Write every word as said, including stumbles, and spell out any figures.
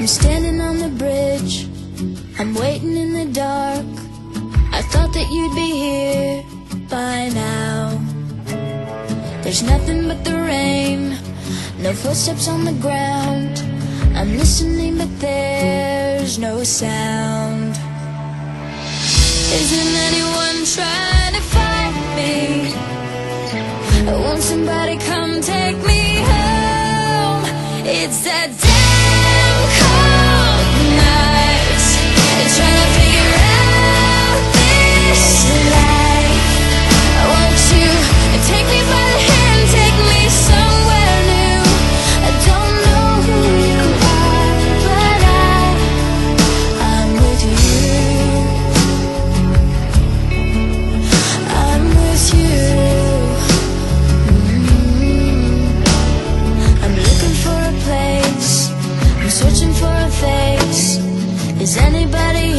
standing on the bridge, I'm waiting in the dark. I thought that you'd be here by now. There's nothing but the rain, no footsteps on the ground. I'm listening but there's no sound. Isn't anyone trying to find me? Won't somebody come take me home? It's that damn cold night, trying to figure out this life. Won't you take me by the hand, take me somewhere new? I don't know who you are, but I, I'm with you. I'm with you. Mm-hmm. I'm looking for a place, I'm searching for a face. Is anybody